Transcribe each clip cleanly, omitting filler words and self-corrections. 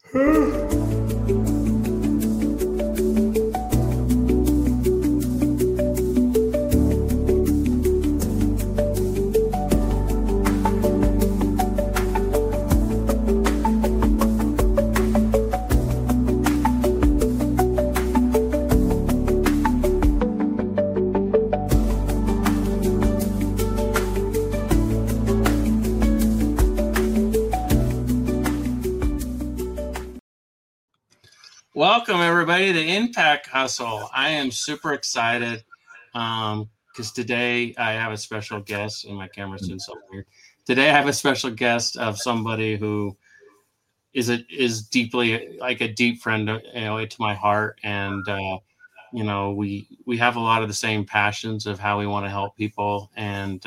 Welcome, everybody, to Impact Hustle. I am super excited because today I have a special guest, and my camera's doing so weird. Today I have a special guest of somebody who is deeply, like, a deep friend, to my heart, and we have a lot of the same passions of how we want to help people, and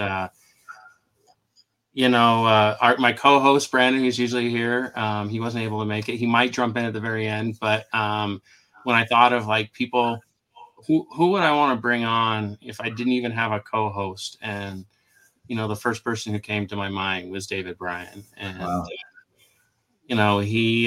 my co-host Brandon, who's usually here, he wasn't able to make it. He might jump in at the very end, but when I thought of like people, who would I want to bring on if I didn't even have a co-host? And the first person who came to my mind was David Bryan, and wow. He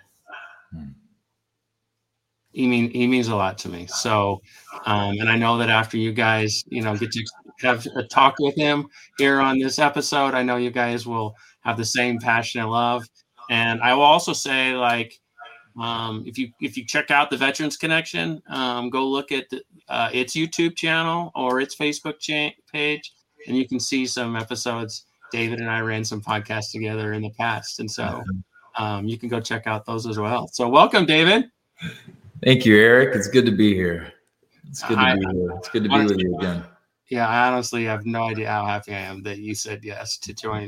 means a lot to me. So, and I know that after you guys, get to have a talk with him here on this episode, I know you guys will have the same passion and love. And I will also say, like, if you check out the Veterans Connection, go look at its YouTube channel or its Facebook page, and you can see some episodes. David and I ran some podcasts together in the past, and so you can go check out those as well. So welcome, David. Thank you, Eric. It's good to be here. It's good to be here. It's good to be with you again. Yeah, I honestly have no idea how happy I am that you said yes to join.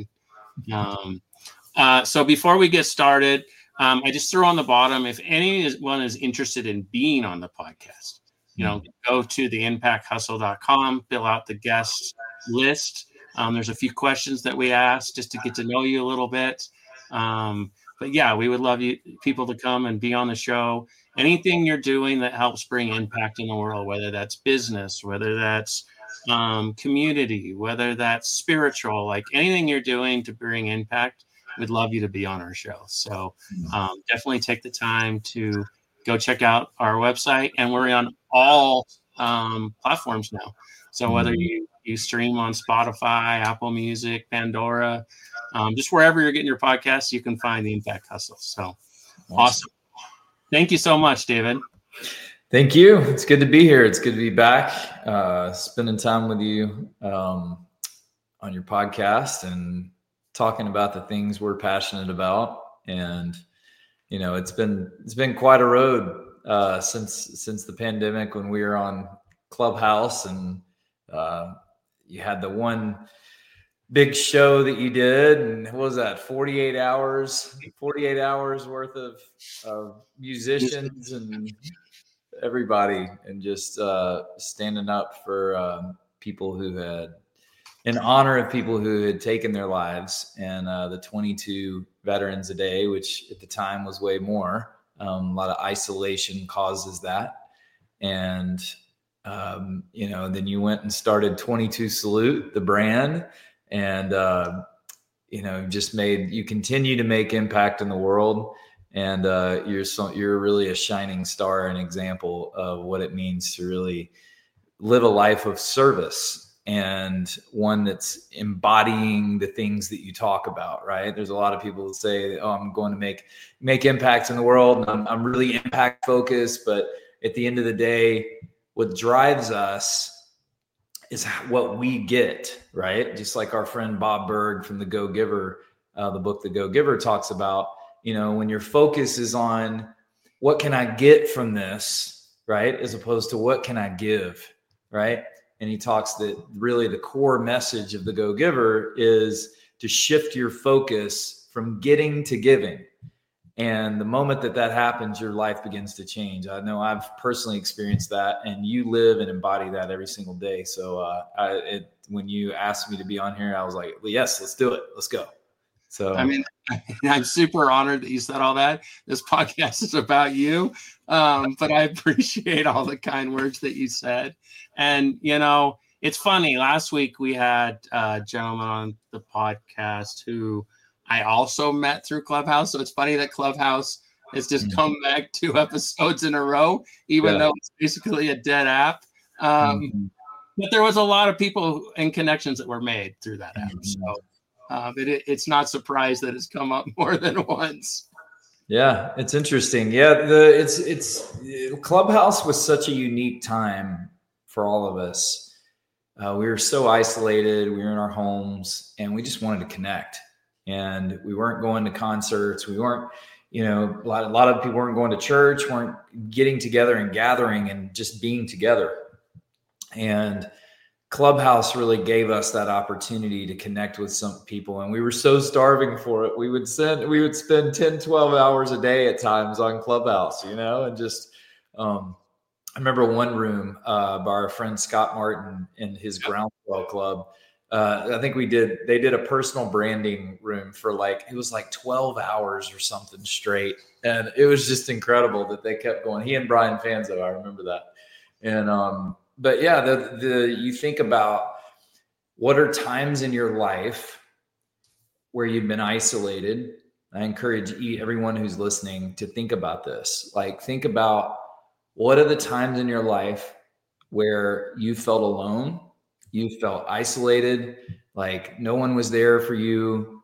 So before we get started, I just threw on the bottom, if anyone is interested in being on the podcast, go to theimpacthustle.com, fill out the guest list. There's a few questions that we ask just to get to know you a little bit. But yeah, we would love people to come and be on the show. Anything you're doing that helps bring impact in the world, whether that's business, whether that's community, whether that's spiritual, like anything you're doing to bring impact, we'd love you to be on our show. So definitely take the time to go check out our website, and we're on all platforms now. So whether you stream on Spotify, Apple Music, Pandora, just wherever you're getting your podcasts, you can find the Impact Hustle. So awesome. Thank you so much, David. Thank you. It's good to be here. It's good to be back, spending time with you on your podcast and talking about the things we're passionate about. And it's been quite a road since the pandemic, when we were on Clubhouse, and you had the one big show that you did, and what was that, 48 hours worth of musicians and everybody, and just standing up for people who had, in honor of people who had taken their lives, and the 22 veterans a day, which at the time was way more. A lot of isolation causes that. And then you went and started 22 Salute, the brand, and you continue to make impact in the world. And you're really a shining star and example of what it means to really live a life of service, and one that's embodying the things that you talk about, right? There's a lot of people that say, "Oh, I'm going to make impact in the world, and I'm really impact focused." But at the end of the day, what drives us is what we get, right? Just like our friend Bob Berg from The Go-Giver, the book The Go-Giver talks about, when your focus is on what can I get from this, right? As opposed to what can I give, right? And he talks that really the core message of The Go-Giver is to shift your focus from getting to giving. And the moment that happens, your life begins to change. I know I've personally experienced that, and you live and embody that every single day. So when you asked me to be on here, I was like, well, yes, let's do it. Let's go. So I'm super honored that you said all that. This podcast is about you, but I appreciate all the kind words that you said. And, it's funny. Last week we had a gentleman on the podcast who I also met through Clubhouse. So it's funny that Clubhouse It's just come back 2 episodes in a row, even though it's basically a dead app. But there was a lot of people and connections that were made through that app. So it's not surprised that it's come up more than once. Yeah, it's interesting. Yeah, it's Clubhouse was such a unique time for all of us. We were so isolated. We were in our homes, and we just wanted to connect. And we weren't going to concerts. We weren't, a lot of people weren't going to church, weren't getting together and gathering and just being together. And Clubhouse really gave us that opportunity to connect with some people, and we were so starving for it. We would spend 10, 12 hours a day at times on Clubhouse, and just, I remember one room by our friend Scott Martin in his Groundswell Club. I think they did a personal branding room for it was 12 hours or something straight. And it was just incredible that they kept going. He and Brian Fanzo, I remember that. And, but yeah, you think about what are times in your life where you've been isolated. I encourage everyone who's listening to think about this. Think about what are the times in your life where you felt alone, you felt isolated, like no one was there for you.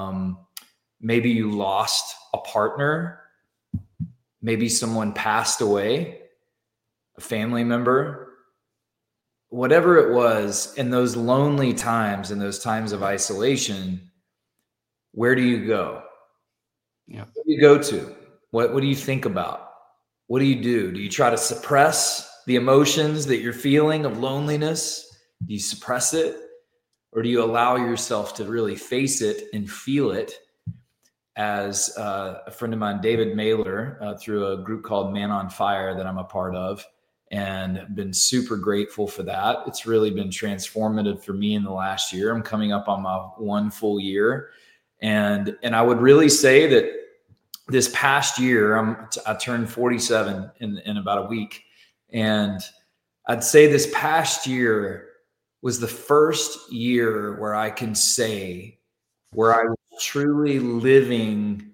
Maybe you lost a partner. Maybe someone passed away, a family member. Whatever it was, in those lonely times, in those times of isolation, where do you go? Yeah. Where do you go to? What do you think about? What do? Do you try to suppress the emotions that you're feeling of loneliness? Do you suppress it? Or do you allow yourself to really face it and feel it? As a friend of mine, David Mailer, through a group called Man on Fire that I'm a part of, and been super grateful for that. It's really been transformative for me in the last year. I'm coming up on my 1 full year. And I would really say that this past year, I turned 47 in about a week. And I'd say this past year was the first year where I can say where I was truly living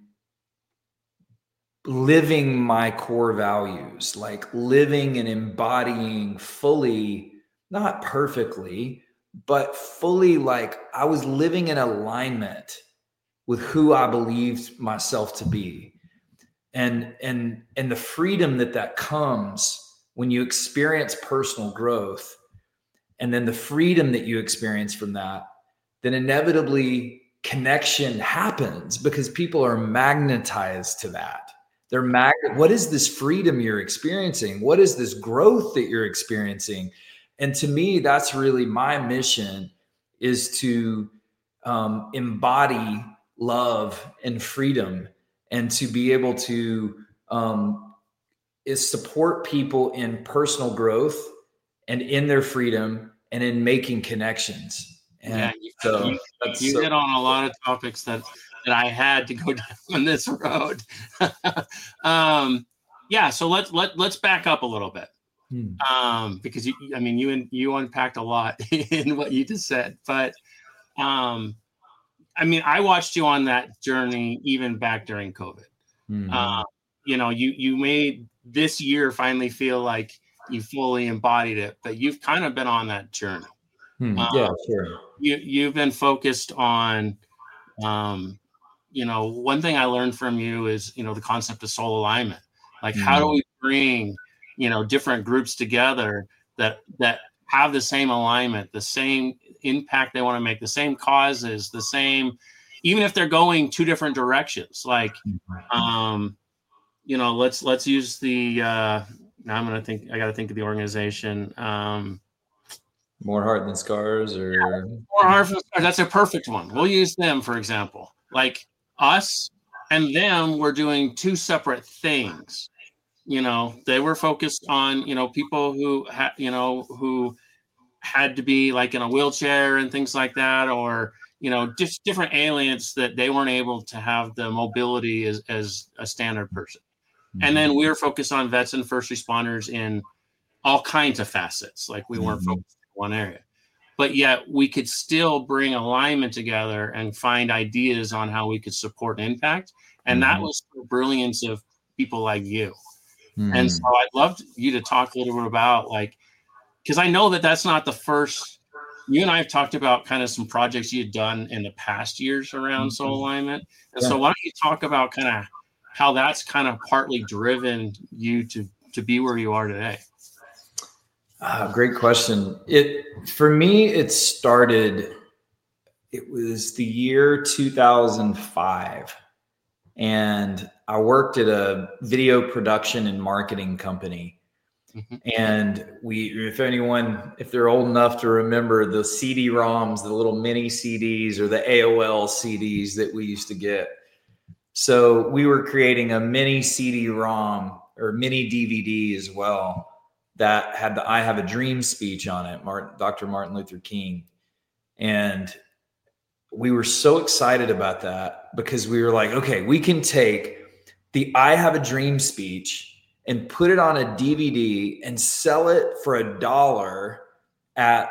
my core values, living and embodying fully, not perfectly, but fully, I was living in alignment with who I believed myself to be. And the freedom that comes when you experience personal growth, and then the freedom that you experience from that, then inevitably connection happens because people are magnetized to that. What is this freedom you're experiencing? What is this growth that you're experiencing? And to me, that's really my mission, is to embody love and freedom, and to be able to support people in personal growth and in their freedom and in making connections. And you hit on a lot of topics that I had to go down this road. So let's back up a little bit. Because you unpacked a lot in what you just said. But I watched you on that journey even back during COVID. You made this year finally feel like you fully embodied it, but you've kind of been on that journey. Yeah, sure. You've been focused on, one thing I learned from you is, the concept of soul alignment. How do we bring, different groups together that have the same alignment, the same impact they want to make, the same causes, the same, even if they're going 2 different directions. Let's use the, now I got to think of the organization. More Heart Than Scars, or More Heart Than Scars. That's a perfect one. We'll use them, for example. Us and them were doing 2 separate things. They were focused on, people who who had to be in a wheelchair and things like that, or, just different aliens that they weren't able to have the mobility as a standard person. And then we were focused on vets and first responders in all kinds of facets. We weren't focused in one area, but yet we could still bring alignment together and find ideas on how we could support and impact. And that was the brilliance of people like you. Mm. And so I'd love you to talk a little bit about, like, because I know that that's not the first. You and I have talked about kind of some projects you'd done in the past years around soul alignment. And so why don't you talk about kind of how that's kind of partly driven you to be where you are today? Great question. For me, it was the year 2005. And I worked at a video production and marketing company. Mm-hmm. And if they're old enough to remember the CD-ROMs, the little mini CDs or the AOL CDs that we used to get. So we were creating a mini CD-ROM or mini DVD as well that had the I Have a Dream speech on it, Dr. Martin Luther King. And we were so excited about that because we were like, okay, we can take the I Have a Dream speech and put it on a DVD and sell it for $1 at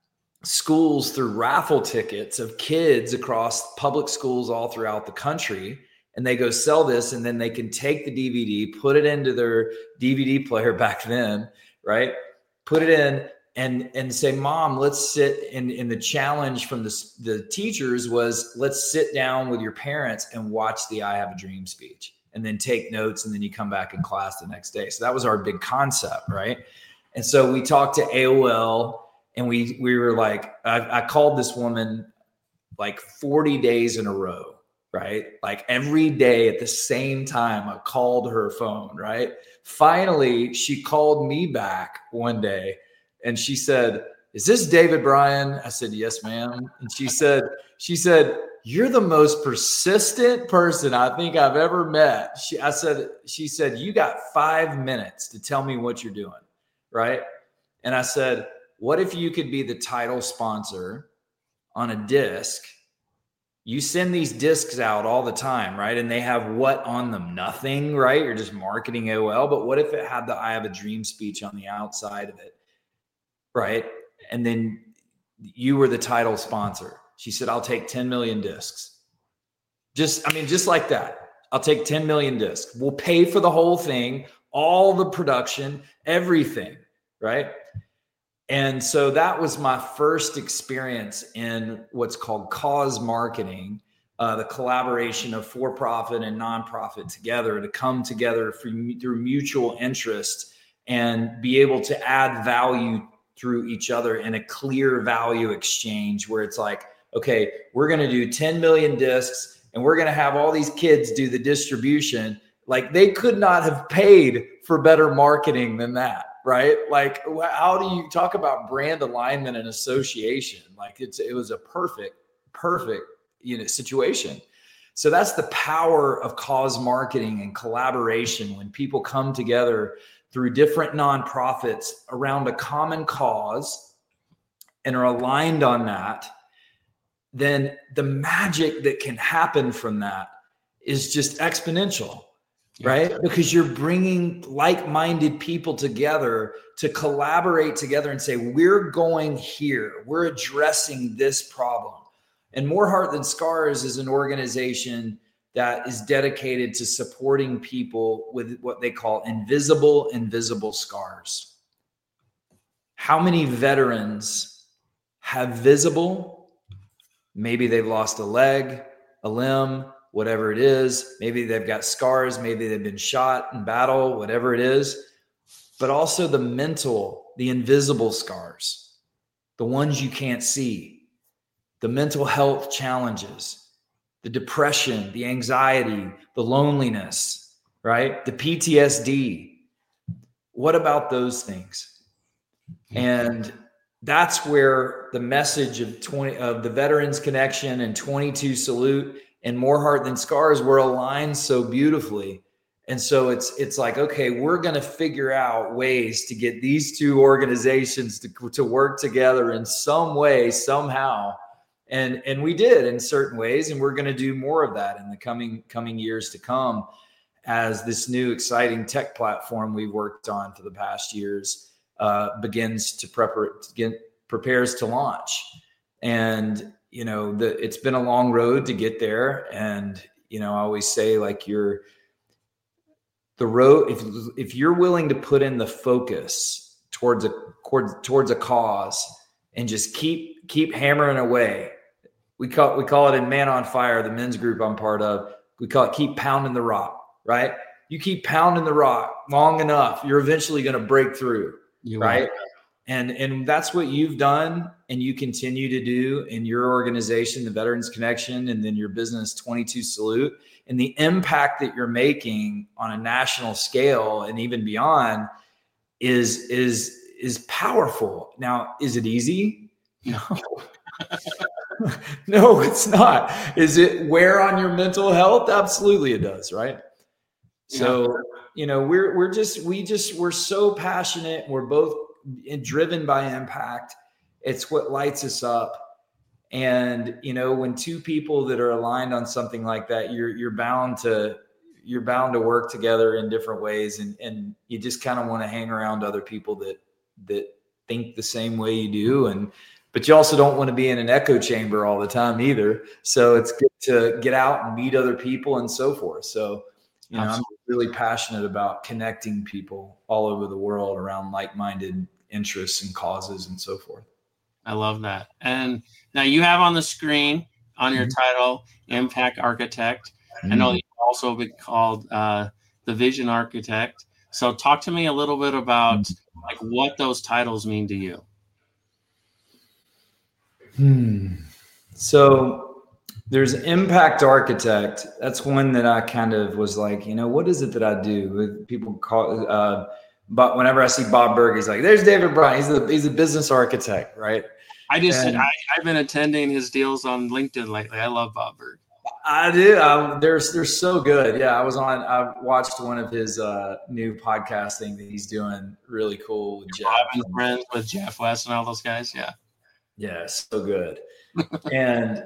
schools through raffle tickets of kids across public schools all throughout the country. And they go sell this, and then they can take the DVD, put it into their DVD player back then, right? Put it in and say, Mom, let's sit. And the challenge from the teachers was, let's sit down with your parents and watch the I Have a Dream speech, and then take notes, and then you come back in class the next day. So that was our big concept, right? And so we talked to AOL, and we were like, I called this woman like 40 days in a row, right? Like every day at the same time, I called her phone, right? Finally, she called me back one day, and she said, is this David Bryan? I said, yes, ma'am. And she said, you're the most persistent person I think I've ever met. She said, you got 5 minutes to tell me what you're doing, right? And I said, what if you could be the title sponsor on a disc? You send these discs out all the time, right? And they have what on them? Nothing, right? You're just marketing AOL. But what if it had the I Have a Dream speech on the outside of it, right? And then you were the title sponsor. She said, I'll take 10 million discs. Just like that. I'll take 10 million discs. We'll pay for the whole thing, all the production, everything, right? And so that was my first experience in what's called cause marketing, the collaboration of for-profit and nonprofit together to come together through mutual interest and be able to add value through each other in a clear value exchange where it's like, okay, we're going to do 10 million discs and we're going to have all these kids do the distribution. Like they could not have paid for better marketing than that, right? Like how do you talk about brand alignment and association? Like it was a perfect, situation. So that's the power of cause marketing and collaboration when people come together through different nonprofits around a common cause and are aligned on that. Then the magic that can happen from that is just exponential, right? Because you're bringing like-minded people together to collaborate together and say, we're going here, we're addressing this problem. And More Heart Than Scars is an organization that is dedicated to supporting people with what they call invisible scars. How many veterans have visible? Maybe they've lost a leg, a limb, whatever it is. Maybe they've got scars. Maybe they've been shot in battle, whatever it is. But also the mental, the invisible scars, the ones you can't see, the mental health challenges, the depression, the anxiety, the loneliness, right? The PTSD. What about those things? And that's where the message of the Veterans Connection and 22 Salute and More Heart Than Scars were aligned so beautifully. And so it's like, okay, we're going to figure out ways to get these two organizations to work together in some way, somehow. And we did in certain ways, and we're going to do more of that in the coming years to come as this new exciting tech platform we worked on for the past years prepares to launch. And it's been a long road to get there. And I always say, like, the road, if you're willing to put in the focus towards a cause and just keep hammering away, we call it in Man on Fire, the men's group I'm part of, we call it keep pounding the rock, right? You keep pounding the rock long enough, you're eventually going to break through, right? And that's what you've done and you continue to do in your organization, the Veterans Connection, and then your business 22 Salute, and the impact that you're making on a national scale and even beyond is powerful. Now, is it easy? No. No, it's not. Is it wear on your mental health? Absolutely it does, right? So, we're so passionate. We're both driven by impact. It's what lights us up. And, when two people that are aligned on something like that, you're bound to work together in different ways. And you just kind of want to hang around other people that think the same way you do. But you also don't want to be in an echo chamber all the time either. So it's good to get out and meet other people and so forth. So, I'm really passionate about connecting people all over the world around like-minded interests and causes and so forth. I love that. And now you have on the screen on your title, Impact Architect. I know you've also been called the Vision Architect. So talk to me a little bit about like what those titles mean to you. So there's Impact Architect. That's one that I kind of was like, what is it that I do? People call but whenever I see Bob Burg, he's like, there's David Bryant. He's a business architect, right? I've been attending his deals on LinkedIn lately. I love Bob Burg. I do. They're so good. Yeah, I watched one of his new podcasting that he's doing. Really cool. With Jeff. I'm friends with Jeff West and all those guys. Yeah. Yeah, so good. And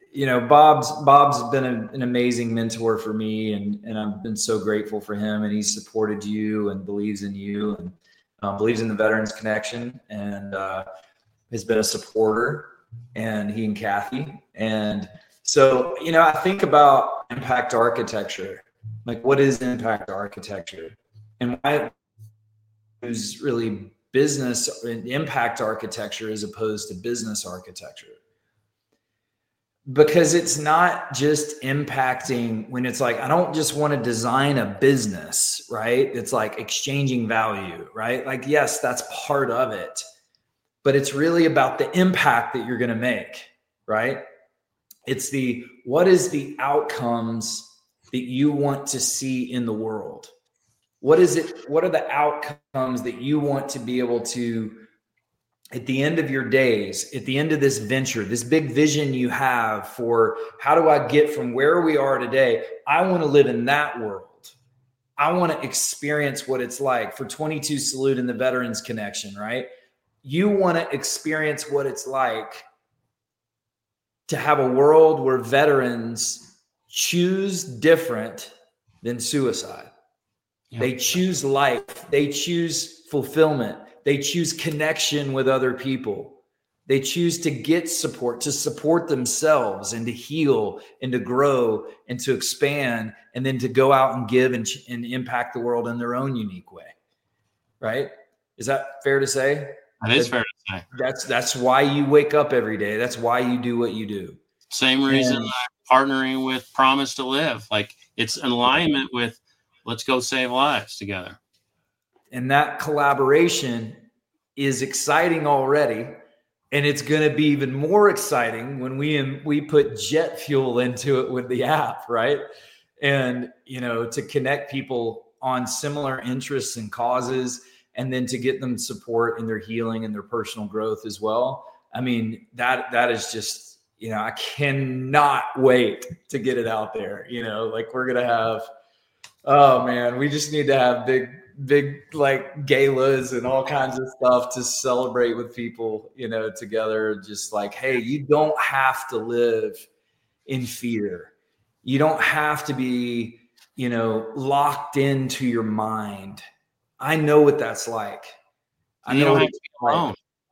Bob's been an amazing mentor for me, and I've been so grateful for him. And he's supported you and believes in you and believes in the Veterans Connection, and has been a supporter. And he and Kathy. And so, I think about impact architecture. Like, what is impact architecture, and why is really business and impact architecture as opposed to business architecture? Because it's not just impacting when it's like, I don't just want to design a business, right? It's like exchanging value, right? Like, yes, that's part of it, but it's really about the impact that you're going to make, right? It's what is the outcomes that you want to see in the world? What is it? What are the outcomes that you want to be able to, at the end of your days, at the end of this venture, this big vision you have for how do I get from where we are today? I want to live in that world. I want to experience what it's like for 22 Salute and the Veterans Connection, right? You want to experience what it's like to have a world where veterans choose different than suicide. Yep. They choose life. They choose fulfillment. They choose connection with other people. They choose to get support, to support themselves and to heal and to grow and to expand, and then to go out and give and impact the world in their own unique way. Right? Is that fair to say? That is fair to say. That's why you wake up every day. That's why you do what you do. Same reason I'm partnering with Promise to Live. Like, it's in alignment with let's go save lives together. And that collaboration is exciting already. And it's going to be even more exciting when we put jet fuel into it with the app, right? And, to connect people on similar interests and causes, and then to get them support in their healing and their personal growth as well. I mean, that is just, I cannot wait to get it out there. Like, we're going to have, oh man, we just need to have big like galas and all kinds of stuff to celebrate with people, together. Just like, hey, you don't have to live in fear. You don't have to be, locked into your mind. I know what that's like. I know what it's like.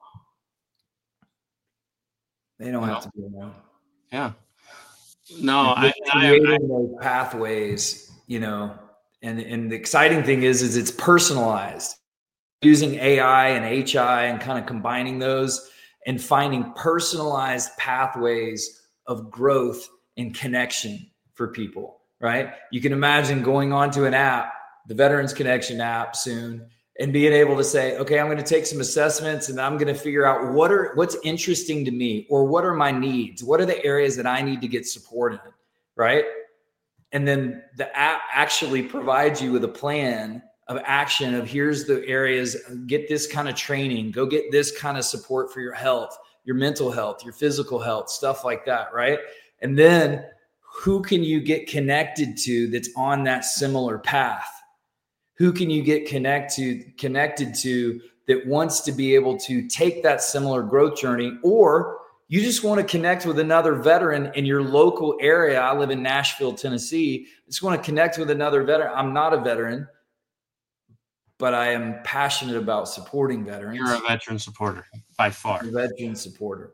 They don't have to be alone. Yeah. No, creating those pathways, And the exciting thing is it's personalized, using AI and HI and kind of combining those and finding personalized pathways of growth and connection for people, right? You can imagine going onto an app, the Veterans Connection app soon, and being able to say, okay, I'm going to take some assessments and I'm going to figure out what's interesting to me, or what are my needs? What are the areas that I need to get support in, right? And then the app actually provides you with a plan of action of, here's the areas, get this kind of training, go get this kind of support for your health, your mental health, your physical health, stuff like that, right? And then who can you get connected to that's on that similar path? Who can you get connected to that wants to be able to take that similar growth journey? Or you just want to connect with another veteran in your local area. I live in Nashville, Tennessee. I just want to connect with another veteran. I'm not a veteran, but I am passionate about supporting veterans. You're a veteran supporter by far. I'm a veteran supporter.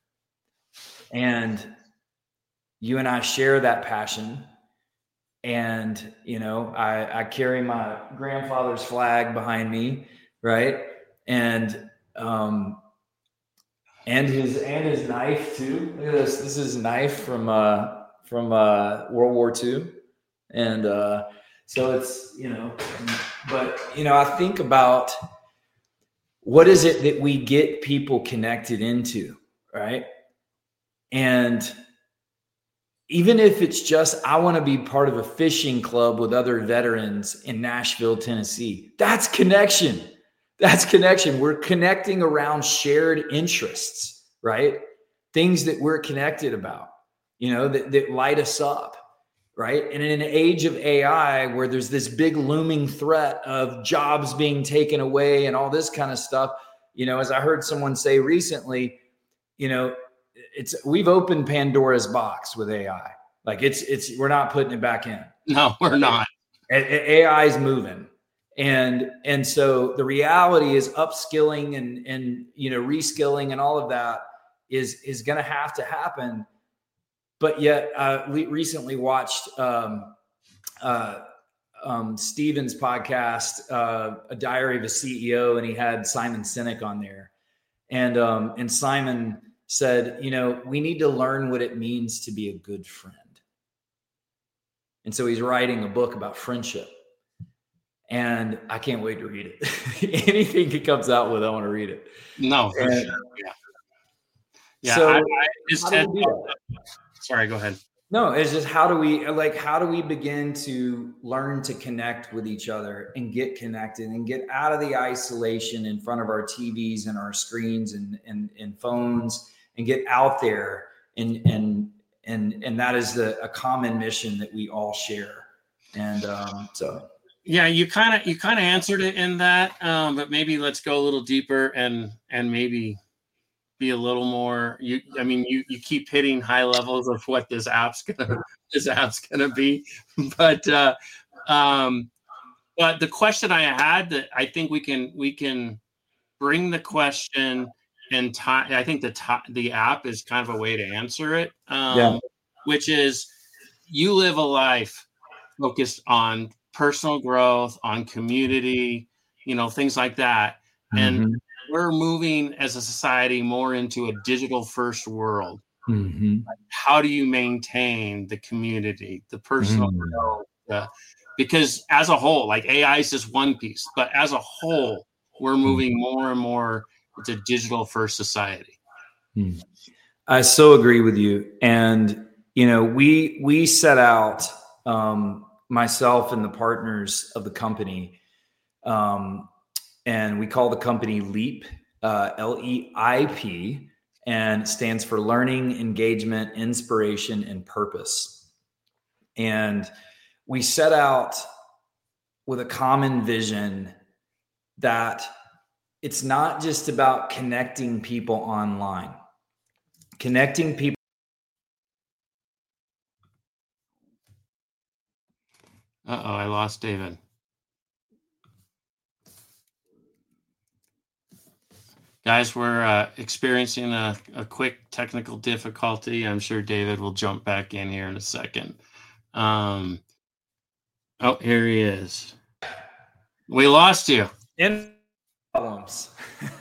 And you and I share that passion. And, you know, I carry my grandfather's flag behind me, right? And his knife too. Look at this. This is a knife from World War II. And so it's, you know, but, you know, I think about what is it that we get people connected into, right? And even if it's just, I want to be part of a fishing club with other veterans in Nashville, Tennessee, that's connection. That's connection. We're connecting around shared interests, right? Things that we're connected about, you know, that light us up, right? And in an age of AI where there's this big looming threat of jobs being taken away and all this kind of stuff, you know, as I heard someone say recently, you know, we've opened Pandora's box with AI. Like we're not putting it back in. No, we're not. AI is moving. And so the reality is upskilling and you know, reskilling and all of that is going to have to happen. But yet, we recently watched Steven's podcast, A Diary of a CEO, and he had Simon Sinek on there, and Simon said, you know, we need to learn what it means to be a good friend. And so he's writing a book about friendship. And I can't wait to read it. Anything he comes out with, I want to read it. No, for sure. Yeah. Yeah. So I just had, sorry, go ahead. No, it's just how do we begin to learn to connect with each other and get connected and get out of the isolation in front of our TVs and our screens and phones and get out there and that is a common mission that we all share. And so. Yeah, you kind of answered it in that, but maybe let's go a little deeper and maybe be a little more. You keep hitting high levels of what this app's gonna be, but the question I had, that I think we can bring the question and tie. I think the app is kind of a way to answer it, which is, you live a life focused on personal growth, on community, you know, things like that. Mm-hmm. And we're moving as a society more into a digital first world. Mm-hmm. How do you maintain the community, the personal growth? Because as a whole, like AI is just one piece, but as a whole, we're moving more and more into digital first society. I so agree with you. And, you know, we set out, myself and the partners of the company, and we call the company LEAP, LEIP, and it stands for Learning, Engagement, Inspiration, and Purpose. And we set out with a common vision that it's not just about connecting people online, connecting people. Uh-oh, I lost David. Guys, we're experiencing a quick technical difficulty. I'm sure David will jump back in here in a second. Oh, here he is. We lost you. In problems.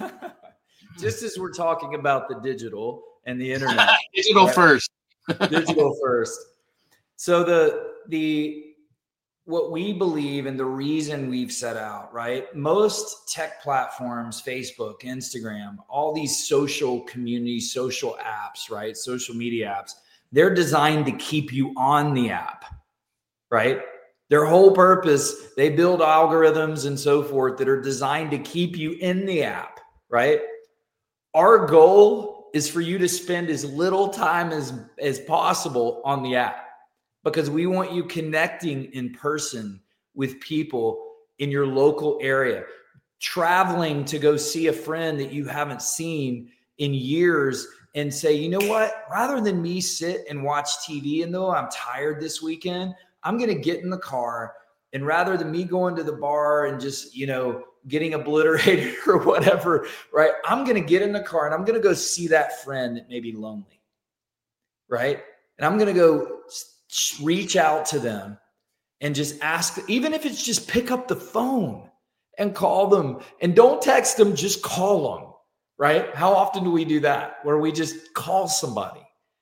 Just as we're talking about the digital and the internet. Digital first. Digital first. So the what we believe and the reason we've set out, right? Most tech platforms, Facebook, Instagram, all these social communities, social apps, right? Social media apps, they're designed to keep you on the app, right? Their whole purpose, they build algorithms and so forth that are designed to keep you in the app, right? Our goal is for you to spend as little time as possible on the app, because we want you connecting in person with people in your local area, traveling to go see a friend that you haven't seen in years and say, you know what, rather than me sit and watch TV, and though I'm tired this weekend, I'm going to get in the car, and rather than me going to the bar and just, getting obliterated or whatever, right? I'm going to get in the car and I'm going to go see that friend that may be lonely, right? And I'm going to go reach out to them and just ask, even if it's just pick up the phone and call them, and don't text them, just call them, right? How often do we do that, where we just call somebody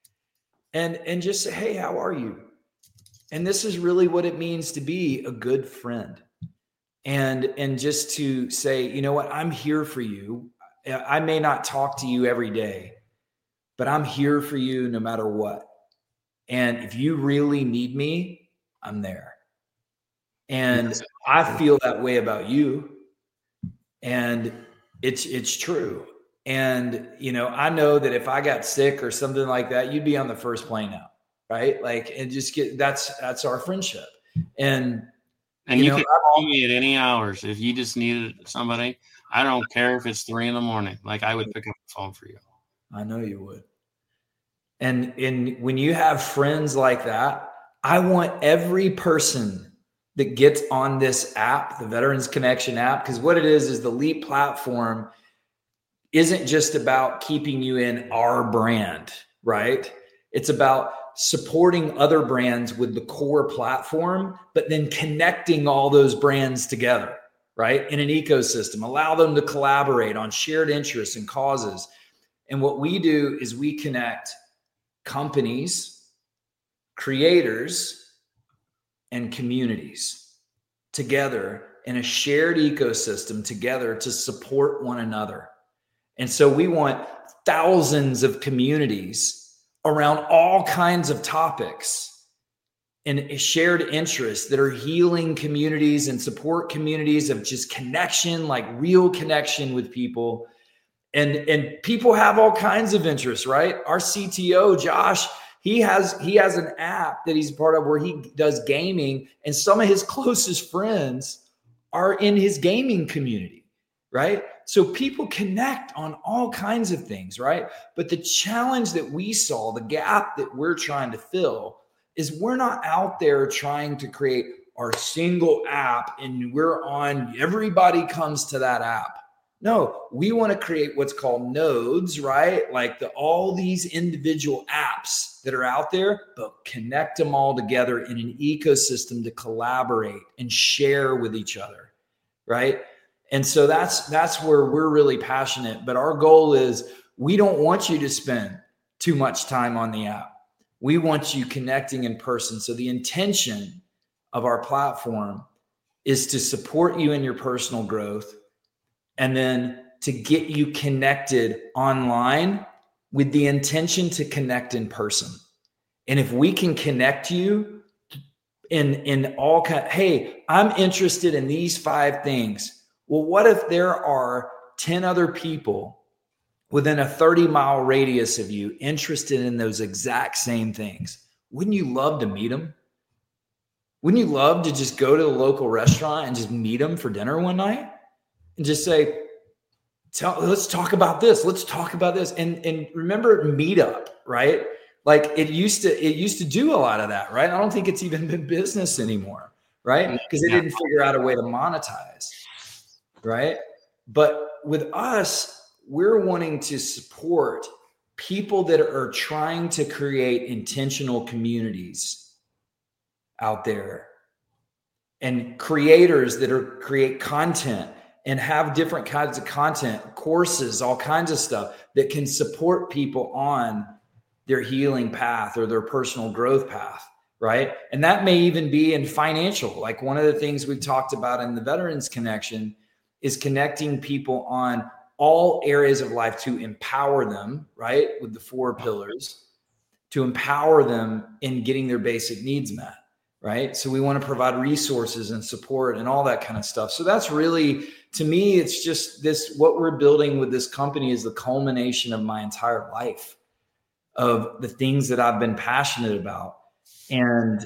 and just say, hey, how are you? And this is really what it means to be a good friend. And just to say, you know what, I'm here for you. I may not talk to you every day, but I'm here for you no matter what. And if you really need me, I'm there. And I feel that way about you. And it's true. And, I know that if I got sick or something like that, you'd be on the first plane out, right? Like, and just that's our friendship. And you can call me at any hours. If you just needed somebody, I don't care if it's 3 a.m. Like, I would pick up the phone for you. I know you would. And when you have friends like that, I want every person that gets on this app, the Veterans Connection app, because what it is the LEAP platform isn't just about keeping you in our brand, right? It's about supporting other brands with the core platform, but then connecting all those brands together, right? In an ecosystem, allow them to collaborate on shared interests and causes. And what we do is we connect companies, creators, and communities together in a shared ecosystem together to support one another. And so we want thousands of communities around all kinds of topics and shared interests that are healing communities and support communities of just connection, like real connection with people. And people have all kinds of interests, right? Our CTO, Josh, he has an app that he's part of where he does gaming, and some of his closest friends are in his gaming community, right? So people connect on all kinds of things, right? But the challenge that we saw, the gap that we're trying to fill, is we're not out there trying to create our single app and everybody comes to that app. No, we want to create what's called nodes, right? Like all these individual apps that are out there, but connect them all together in an ecosystem to collaborate and share with each other, right? And so that's where we're really passionate. But our goal is we don't want you to spend too much time on the app. We want you connecting in person. So the intention of our platform is to support you in your personal growth, and then to get you connected online with the intention to connect in person. And if we can connect you in all kind, hey, I'm interested in these 5 things. Well, what if there are 10 other people within a 30-mile radius of you interested in those exact same things? Wouldn't you love to meet them? Wouldn't you love to just go to the local restaurant and just meet them for dinner one night? And just say, let's talk about this. Let's talk about this. And remember Meetup, right? Like it used to do a lot of that, right? I don't think it's even been business anymore, right? Because they didn't figure out a way to monetize, right? But with us, we're wanting to support people that are trying to create intentional communities out there and creators that create content and have different kinds of content, courses, all kinds of stuff that can support people on their healing path or their personal growth path, right? And that may even be in financial. Like one of the things we've talked about in the Veterans Connection is connecting people on all areas of life to empower them, right? With the 4 pillars, to empower them in getting their basic needs met, right? So we want to provide resources and support and all that kind of stuff. So that's really, to me, it's just this, what we're building with this company is the culmination of my entire life, of the things that I've been passionate about. And,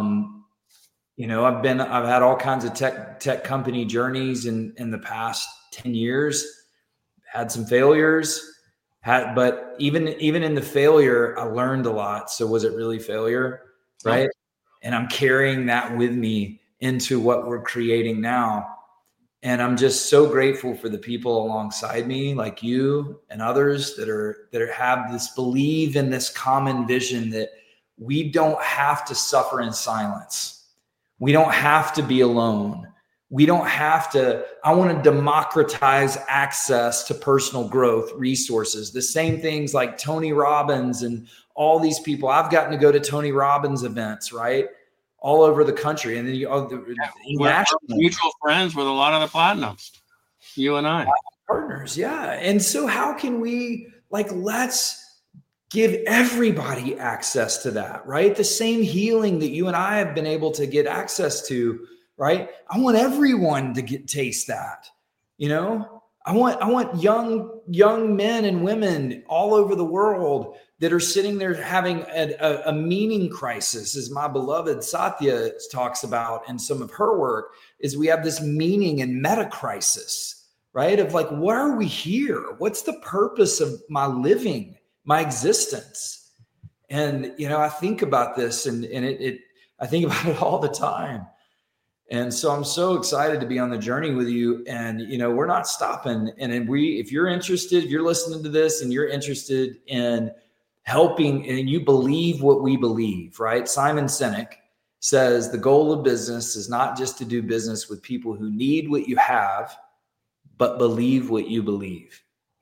you know, I've had all kinds of tech company journeys in the past 10 years, had some failures, but even in the failure, I learned a lot. So was it really failure? Right. And I'm carrying that with me into what we're creating now. And I'm just so grateful for the people alongside me, like you and others that have this believe in this common vision that we don't have to suffer in silence. We don't have to be alone. We don't have to. I want to democratize access to personal growth resources. The same things like Tony Robbins and all these people. I've gotten to go to Tony Robbins events, right? All over the country. And then we're mutual friends with a lot of the platinums, you and I. Partners, yeah. And so how can we, let's give everybody access to that, right? The same healing that you and I have been able to get access to, right? I want everyone to taste that, you know? I want young men and women all over the world that are sitting there having a meaning crisis, as my beloved Satya talks about in some of her work, is we have this meaning and meta crisis, right? Of why are we here? What's the purpose of my living, my existence? And, you know, I think about this and I think about it all the time. And so I'm so excited to be on the journey with you. And, you know, we're not stopping. And if you're interested, if you're listening to this and you're interested in helping and you believe what we believe, right? Simon Sinek says the goal of business is not just to do business with people who need what you have, but believe what you believe.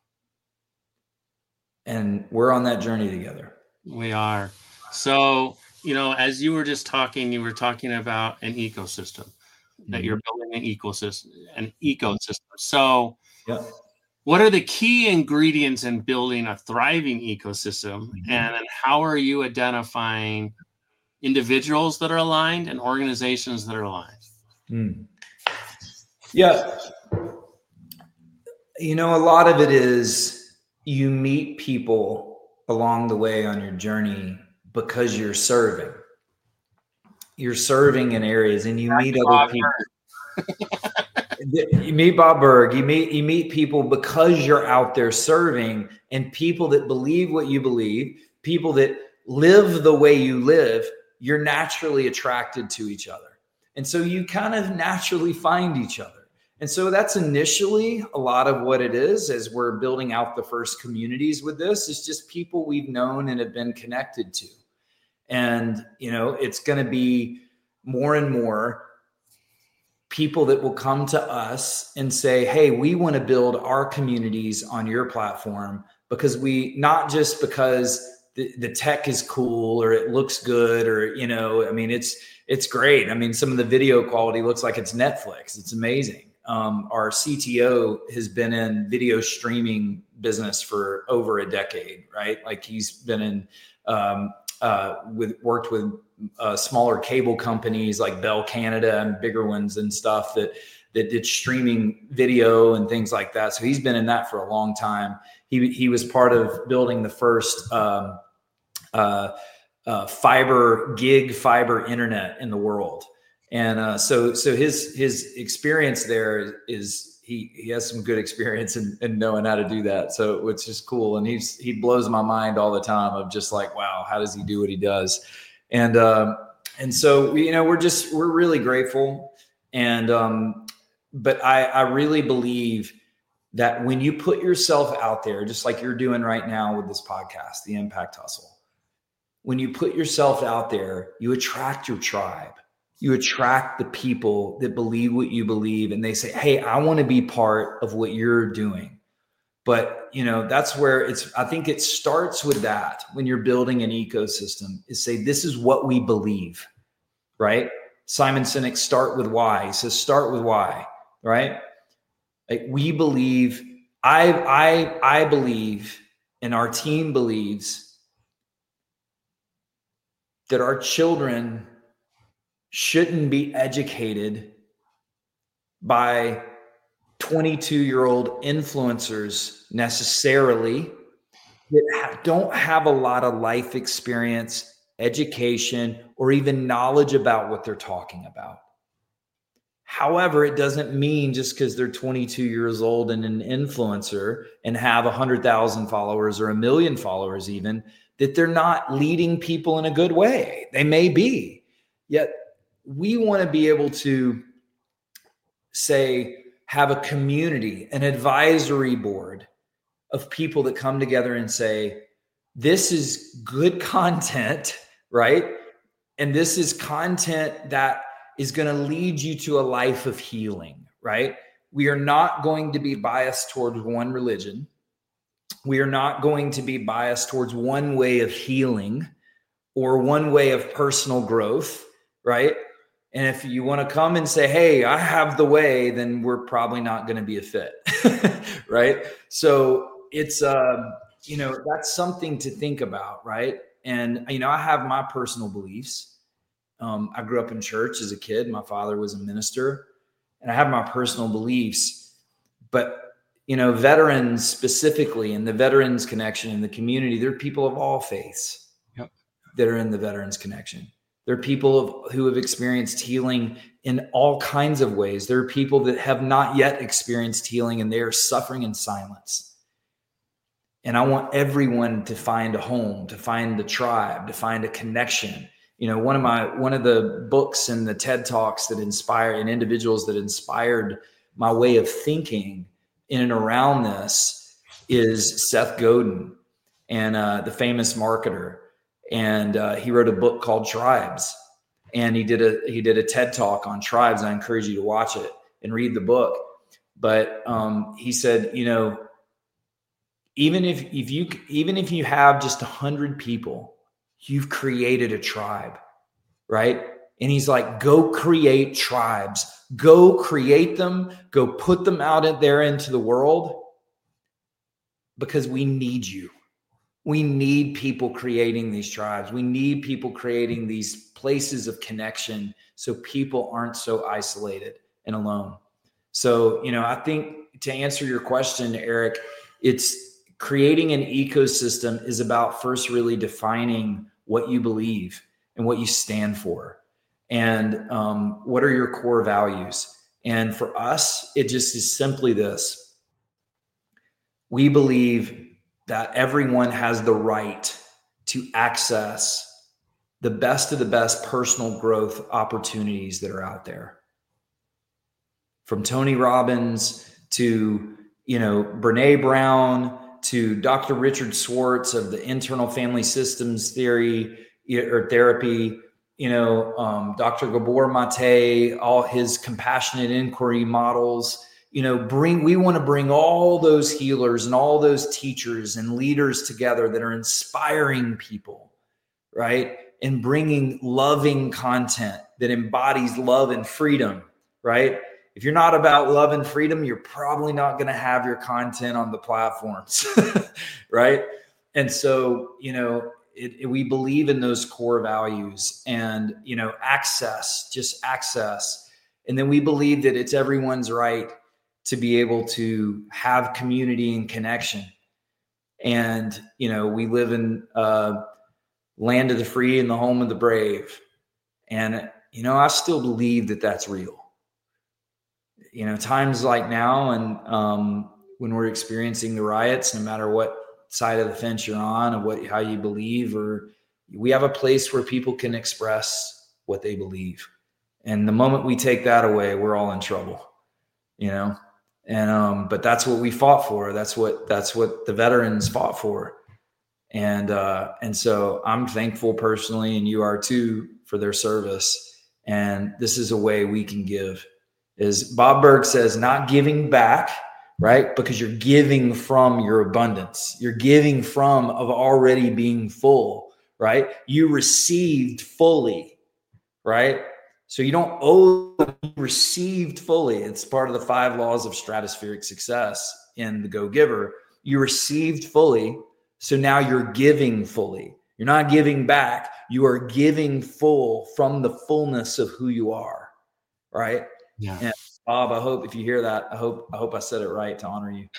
And we're on that journey together. We are. So, you know, as you were just talking, you were talking about an ecosystem, that you're building an ecosystem. So what are the key ingredients in building a thriving ecosystem? And how are you identifying individuals that are aligned and organizations that are aligned? Yeah. You know, a lot of it is you meet people along the way on your journey because you're serving. You're serving in areas and you meet other people. You meet Bob Berg, you meet people because you're out there serving, and people that believe what you believe, people that live the way you live, you're naturally attracted to each other. And so you kind of naturally find each other. And so that's initially a lot of what it is as we're building out the first communities with this. It's just people we've known and have been connected to. And, you know, it's going to be more and more people that will come to us and say, hey, we want to build our communities on your platform because not just because the tech is cool or it looks good or, you know, I mean, it's great. I mean, some of the video quality looks like it's Netflix. It's amazing. Our CTO has been in video streaming business for over a decade, right? Like he's been in, worked with smaller cable companies like Bell Canada and bigger ones and stuff that did streaming video and things like that. So he's been in that for a long time. He was part of building the first gig fiber internet in the world. And so his experience there is he has some good experience in knowing how to do that. So which is cool. And he blows my mind all the time of just like, wow, how does he do what he does? And so, you know, we're really grateful. And, but I really believe that when you put yourself out there, just like you're doing right now with this podcast, The Impact Hustle, when you put yourself out there, you attract your tribe. You attract the people that believe what you believe, and they say, hey, I want to be part of what you're doing. But, that's where I think it starts with that when you're building an ecosystem, is say, this is what we believe, right? Simon Sinek, start with why. He says, start with why, right? Like, we believe, I believe, and our team believes that our children shouldn't be educated by 22-year-old influencers necessarily that don't have a lot of life experience, education, or even knowledge about what they're talking about. However, it doesn't mean just because they're 22 years old and an influencer and have 100,000 followers or 1 million followers even, that they're not leading people in a good way. They may be. Yet we want to be able to say, have a community, an advisory board of people that come together and say, this is good content, right? And this is content that is going to lead you to a life of healing, right? We are not going to be biased towards one religion. We are not going to be biased towards one way of healing or one way of personal growth, right? And if you want to come and say, hey, I have the way, then we're probably not going to be a fit, right? So it's, that's something to think about, right? And, I have my personal beliefs. I grew up in church as a kid. My father was a minister, and I have my personal beliefs. But, veterans specifically, and the Veterans Connection in the community, they're people of all faiths that are in the Veterans Connection. There are people who have experienced healing in all kinds of ways. There are people that have not yet experienced healing, and they are suffering in silence. And I want everyone to find a home, to find the tribe, to find a connection. One of the books and the TED Talks that inspire and individuals that inspired my way of thinking in and around this is Seth Godin, and the famous marketer. And he wrote a book called Tribes, and he did a TED Talk on tribes. I encourage you to watch it and read the book. But he said, even if you have just 100 people, you've created a tribe, right? And he's like, go create tribes, go create them, go put them out there into the world, because we need you. We need people creating these tribes. We need people creating these places of connection so people aren't so isolated and alone. So, I think to answer your question, Eric, it's creating an ecosystem is about first really defining what you believe and what you stand for. And what are your core values? And for us, it just is simply this. We believe that everyone has the right to access the best of the best personal growth opportunities that are out there. From Tony Robbins to, Brene Brown to Dr. Richard Schwartz of the internal family systems theory or therapy, Dr. Gabor Mate, all his compassionate inquiry models. We want to bring all those healers and all those teachers and leaders together that are inspiring people, right? And bringing loving content that embodies love and freedom, right? If you're not about love and freedom, you're probably not going to have your content on the platforms, right? And so, we believe in those core values and, just access. And then we believe that it's everyone's right to be able to have community and connection. And, we live in land of the free and the home of the brave. And, I still believe that that's real. Times like now and when we're experiencing the riots, no matter what side of the fence you're on or how you believe, or we have a place where people can express what they believe. And the moment we take that away, we're all in trouble, And but that's what we fought for. That's what the veterans fought for. And so I'm thankful personally, and you are too, for their service. And this is a way we can give. As Bob Burg says, not giving back, right? Because you're giving from your abundance. You're giving from of already being full, right? You received fully, right? So you don't owe, you received fully. It's part of the 5 laws of stratospheric success in the Go Giver. You received fully. So now you're giving fully. You're not giving back. You are giving full from the fullness of who you are, right? Yeah. And Bob, I hope if you hear that, I hope I said it right to honor you.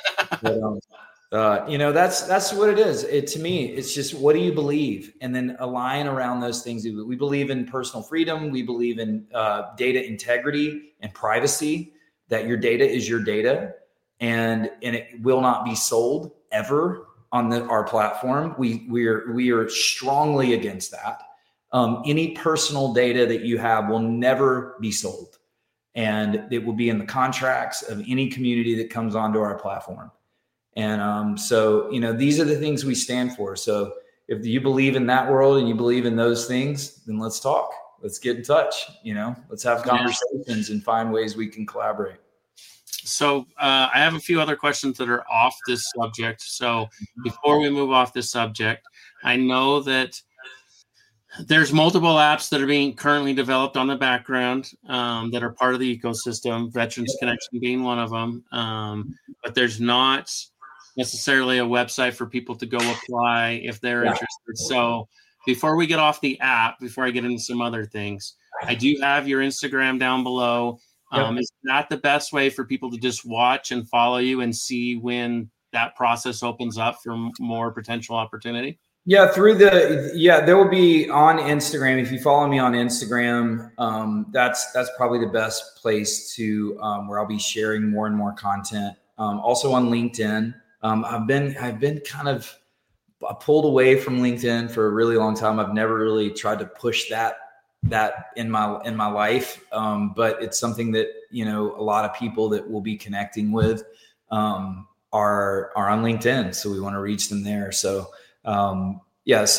But, that's what it is. To me, it's just, what do you believe? And then align around those things. We believe in personal freedom. We believe in data integrity and privacy, that your data is your data and it will not be sold ever on our platform. We are strongly against that. Any personal data that you have will never be sold, and it will be in the contracts of any community that comes onto our platform. And so these are the things we stand for. So if you believe in that world and you believe in those things, then let's talk. Let's get in touch. Let's have conversations and find ways we can collaborate. So I have a few other questions that are off this subject. So before we move off this subject, I know that there's multiple apps that are being currently developed on the background that are part of the ecosystem, Veterans Connection being one of them. But there's not necessarily a website for people to go apply if they're interested. So before we get off the app, before I get into some other things, I do have your Instagram down below. Is that the best way for people to just watch and follow you and see when that process opens up for more potential opportunity? Yeah, there will be on Instagram. If you follow me on Instagram, that's probably the best place to where I'll be sharing more and more content. Also on LinkedIn. I've been kind of pulled away from LinkedIn for a really long time. I've never really tried to push that in my life. But it's something that, a lot of people that we'll be connecting with are on LinkedIn. So we want to reach them there. So it's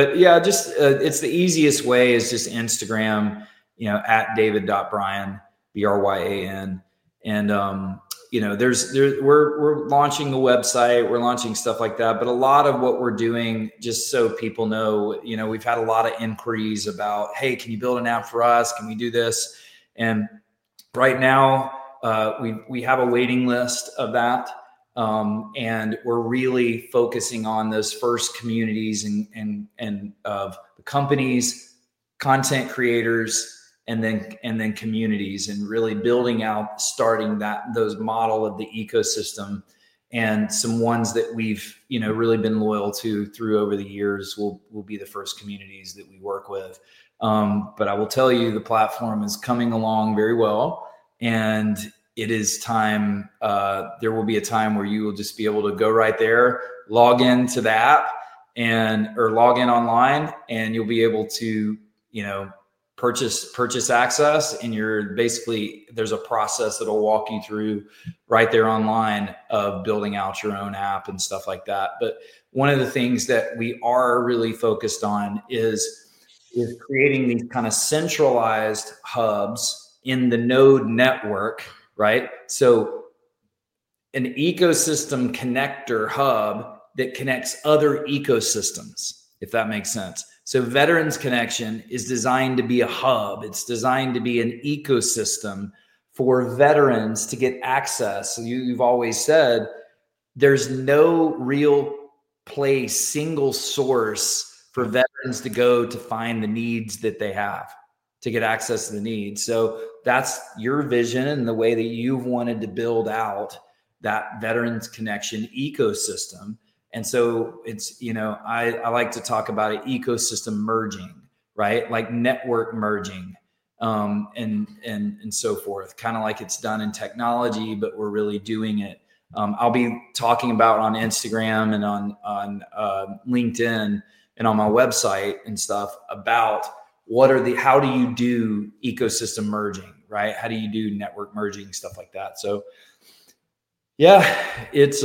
the easiest way is just Instagram, at David.Bryan, Bryan. And, we're launching the website, we're launching stuff like that. But a lot of what we're doing, just so people know, we've had a lot of inquiries about, hey, can you build an app for us? Can we do this? And right now, we have a waiting list of that. And we're really focusing on those first communities and of the companies, content creators, and then communities, and really building out, starting those model of the ecosystem, and some ones that we've really been loyal to through over the years will be the first communities that we work with. But I will tell you, the platform is coming along very well, and it is time. There will be a time where you will just be able to go right there, log into the app, or log in online, and you'll be able to, purchase access. And there's a process that'll walk you through right there online of building out your own app and stuff like that. But one of the things that we are really focused on is creating these kind of centralized hubs in the node network, right? So an ecosystem connector hub that connects other ecosystems, if that makes sense. So Veterans Connection is designed to be a hub. It's designed to be an ecosystem for veterans to get access. So you've always said there's no real place, single source for veterans to go to find the needs that they have, to get access to the needs. So that's your vision and the way that you've wanted to build out that Veterans Connection ecosystem. And so it's, I like to talk about an ecosystem merging, right? Like network merging, and so forth, kind of like it's done in technology, but we're really doing it. I'll be talking about on Instagram and on LinkedIn and on my website and stuff about how do you do ecosystem merging, right? How do you do network merging, stuff like that. So yeah, it's,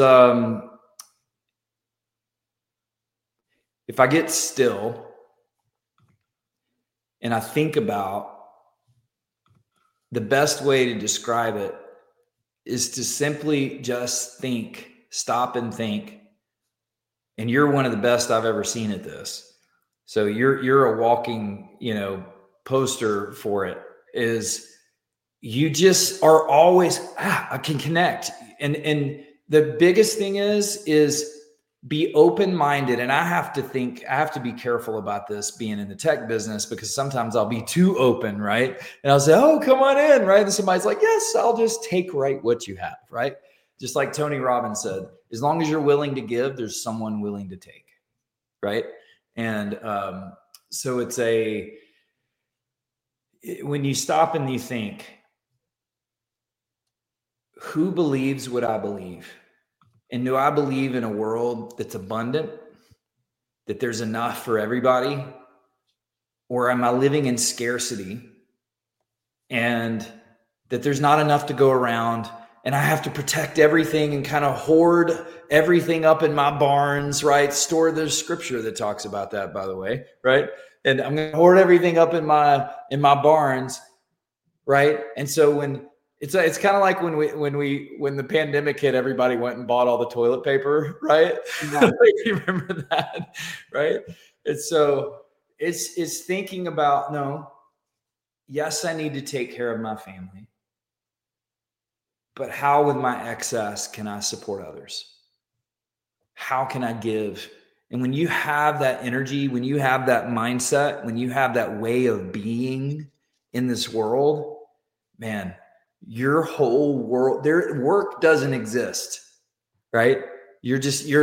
if I get still and I think about the best way to describe it is to simply just think, stop and think. And you're one of the best I've ever seen at this. So you're a walking, poster for it. Is you just are always, I can connect. And the biggest thing is be open-minded. And I have to be careful about this being in the tech business, because sometimes I'll be too open, right? And I'll say, oh, come on in, right? And somebody's like, yes, I'll just take right what you have, right? Just like Tony Robbins said, as long as you're willing to give, there's someone willing to take, right? And so when you stop and you think, who believes what I believe? And do I believe in a world that's abundant, that there's enough for everybody? Or am I living in scarcity and that there's not enough to go around, and I have to protect everything and kind of hoard everything up in my barns, right? There's scripture that talks about that, by the way, right? And I'm going to hoard everything up in my barns, right? And so when it's kind of like when the pandemic hit, everybody went and bought all the toilet paper, right? Yeah. You remember that, right? And so it's thinking about, no, yes, I need to take care of my family, but how with my excess can I support others? How can I give? And when you have that energy, when you have that mindset, when you have that way of being in this world, man, your whole world, work doesn't exist, right? You're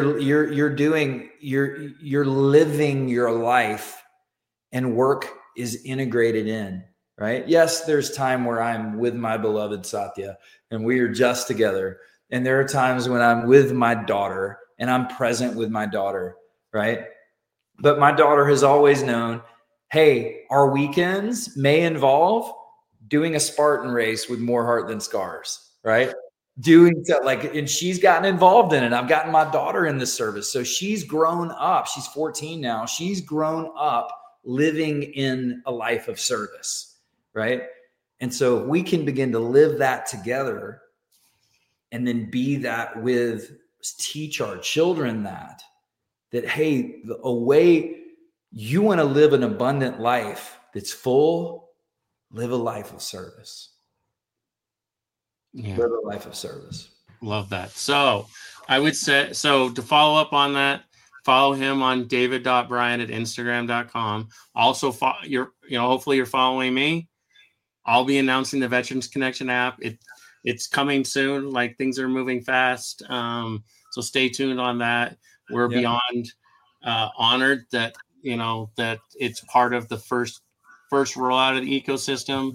living your life, and work is integrated in, right? Yes, there's time where I'm with my beloved Satya and we are just together. And there are times when I'm with my daughter and I'm present with my daughter, right? But my daughter has always known, hey, our weekends may involve doing a Spartan race with more heart than scars, right? Doing that, and she's gotten involved in it. I've gotten my daughter in this service. So she's grown up. She's 14 now. She's grown up living in a life of service, right? And so we can begin to live that together and then be that teach our children that, hey, a way you want to live an abundant life that's full, live a life of service. Yeah. Live a life of service. Love that. So I would say, to follow up on that, follow him on david.bryan@instagram.com. Also, hopefully you're following me. I'll be announcing the Veterans Connection app. It's coming soon. Like, things are moving fast. So stay tuned on that. We're beyond honored that it's part of the first rollout of the ecosystem.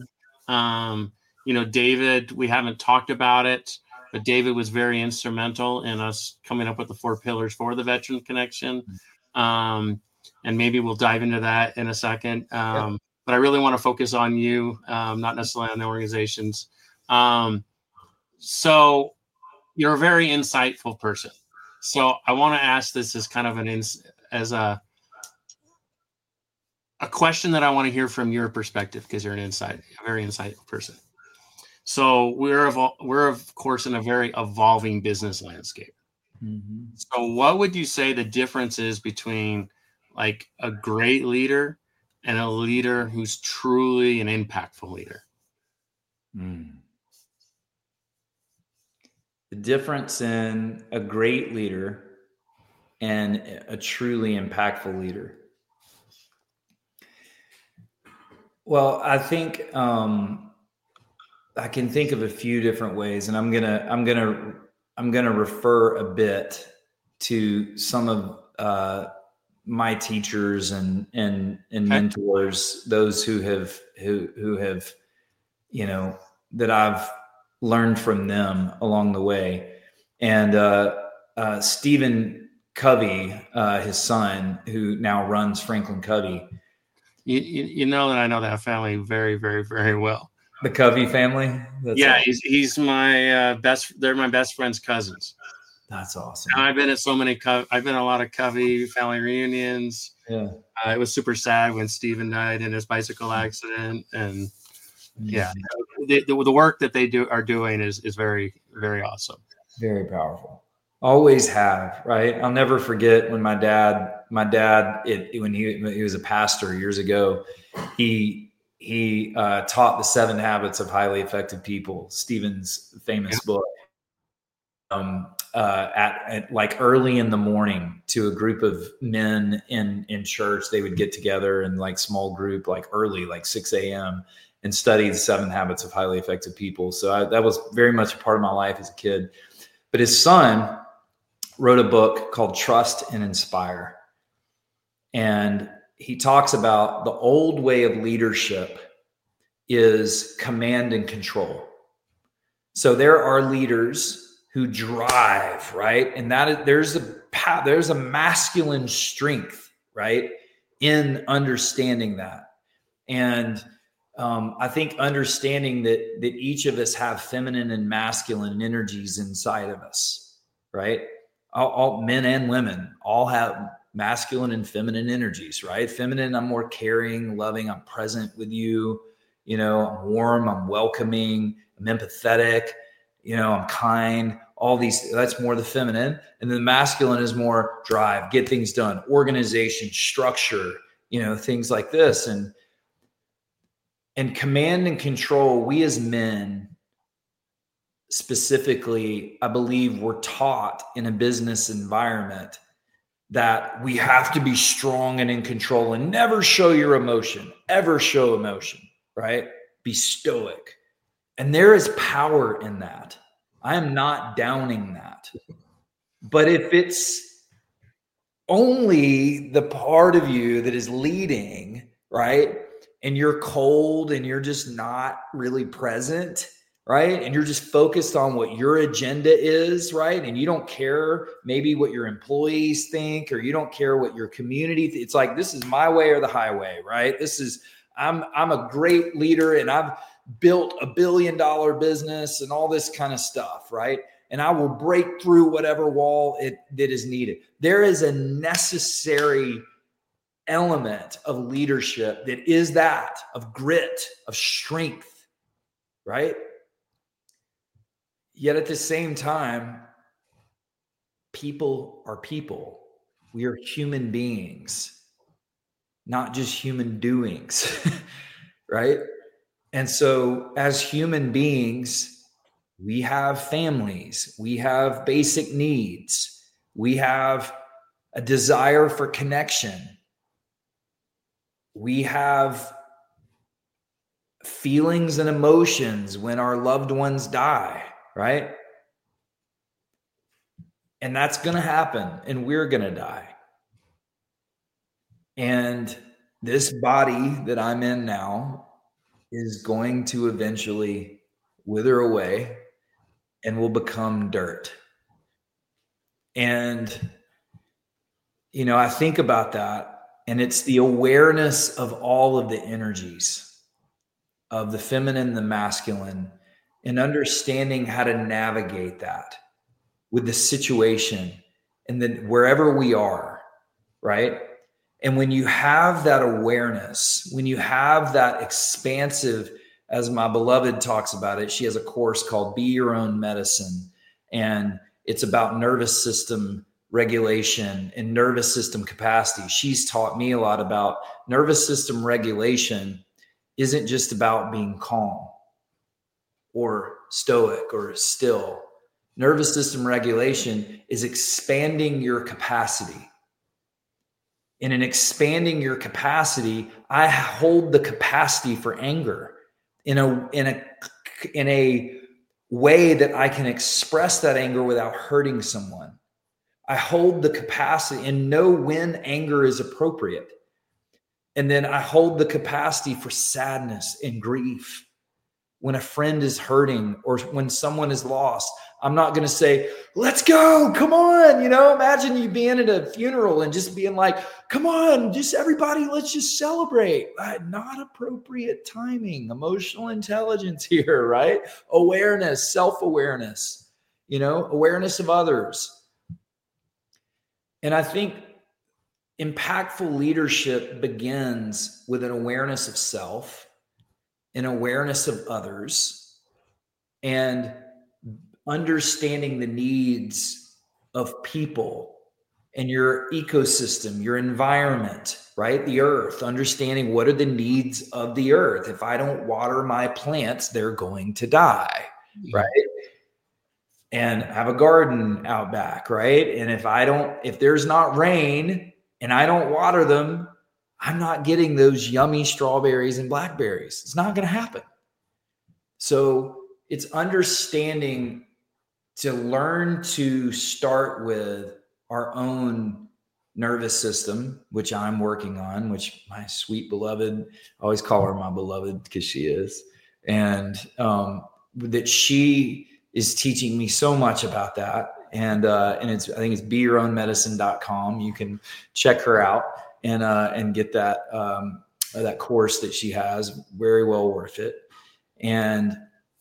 David, we haven't talked about it, but David was very instrumental in us coming up with the 4 pillars for the Veteran Connection. And maybe we'll dive into that in a second. But I really want to focus on you, not necessarily on the organizations. So you're a very insightful person. So I want to ask this as kind of a question that I want to hear from your perspective, because you're a very insightful person. So we're of course in a very evolving business landscape. Mm-hmm. So what would you say the difference is between like a great leader and a leader who's truly an impactful leader? The difference in a great leader and a truly impactful leader. Well, I think I can think of a few different ways, and I'm gonna refer a bit to some of my teachers and mentors, those who have that I've learned from them along the way. And Stephen Covey, his son, who now runs Franklin Covey. You know that I know that family very, very, very well. The Covey family? He's my they're my best friend's cousins. That's awesome. And I've been at I've been at a lot of Covey family reunions. Yeah. It was super sad when Stephen died in his bicycle accident. And the work that they are doing is very, very awesome. Very powerful. Always have, right? I'll never forget when my dad, when he was a pastor years ago, he taught the 7 Habits of Highly Effective People, Stephen's famous book, at like early in the morning to a group of men in church. They would get together in like small group, like early, like 6 a.m. and study the 7 Habits of Highly Effective People. So that was very much a part of my life as a kid. But his son wrote a book called Trust and Inspire. And he talks about the old way of leadership is command and control. So there are leaders who drive, right? And there's a masculine strength, right, in understanding that. And I think understanding that each of us have feminine and masculine energies inside of us, right? All men and women all have masculine and feminine energies, right? Feminine, I'm more caring, loving, I'm present with you, I'm warm, I'm welcoming, I'm empathetic, I'm kind, all these, that's more the feminine. And then the masculine is more drive, get things done, organization, structure, things like this. And command and control, we as men specifically, I believe we're taught in a business environment that we have to be strong and in control and never show your emotion, ever show emotion, right? Be stoic. And there is power in that. I am not downing that. But if it's only the part of you that is leading, right? And you're cold and you're just not really present, right? And you're just focused on what your agenda is, right? And you don't care maybe what your employees think, or you don't care what your community, it's like, this is my way or the highway, right? I'm a great leader and I've built $1 billion business and all this kind of stuff, right? And I will break through whatever wall that is needed. There is a necessary element of leadership that is that of grit, of strength, right? Yet at the same time, people are people. We are human beings, not just human doings, right? And so as human beings, we have families, we have basic needs, we have a desire for connection, we have feelings and emotions when our loved ones die, right? And that's going to happen, and we're going to die. And this body that I'm in now is going to eventually wither away and will become dirt. And, I think about that, and it's the awareness of all of the energies of the feminine, the masculine, and understanding how to navigate that with the situation and then wherever we are, right? And when you have that awareness, when you have that expansive, as my beloved talks about it, she has a course called Be Your Own Medicine. And it's about nervous system regulation and nervous system capacity. She's taught me a lot about nervous system regulation isn't just about being calm or stoic or still. Nervous system regulation is expanding your capacity. And in expanding your capacity, I hold the capacity for anger in a way that I can express that anger without hurting someone. I hold the capacity and know when anger is appropriate. And then I hold the capacity for sadness and grief. When a friend is hurting or when someone is lost, I'm not going to say, let's go, come on. Imagine you being at a funeral and just being like, come on, just everybody, let's just celebrate. Not appropriate timing, emotional intelligence here, right? Awareness, self-awareness, awareness of others. And I think impactful leadership begins with an awareness of self an awareness of others and understanding the needs of people and your ecosystem, your environment, right? The earth, understanding what are the needs of the earth. If I don't water my plants, they're going to die, right? And have a garden out back, right? And if there's not rain and I don't water them, I'm not getting those yummy strawberries and blackberries. It's not going to happen. So it's understanding to learn to start with our own nervous system, which I'm working on, which my sweet beloved, I always call her my beloved because she is. And that she is teaching me so much about that. And I think it's BeYourOwnMedicine.com. You can check her out and get that course that she has. Very well worth it. And,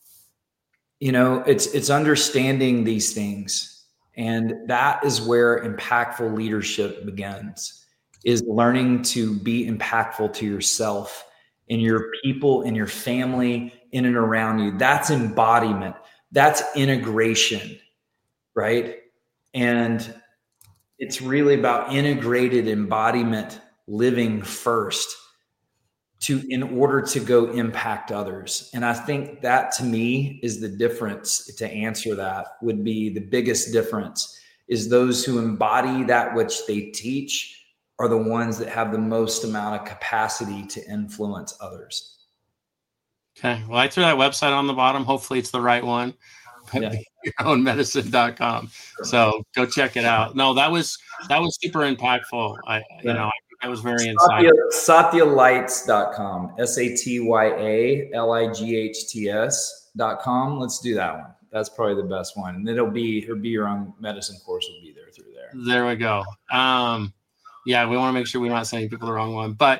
it's understanding these things. And that is where impactful leadership begins, is learning to be impactful to yourself and your people and your family in and around you. That's embodiment. That's integration, right? And it's really about integrated embodiment living first in order to go impact others. And I think that, to me, is the difference. To answer that would be the biggest difference, is those who embody that which they teach are the ones that have the most amount of capacity to influence others. Okay. Well, I threw that website on the bottom. Hopefully it's the right one. Yeah. BeYourOwnMedicine.com. So go check it out. No, that was super impactful. I was very insightful. SatyaLights.com. SatyaLights.com. Let's do that one. That's probably the best one. And it'll be her Be Your Own Medicine course will be there through there. There we go. Yeah, we want to make sure we're not sending people the wrong one, but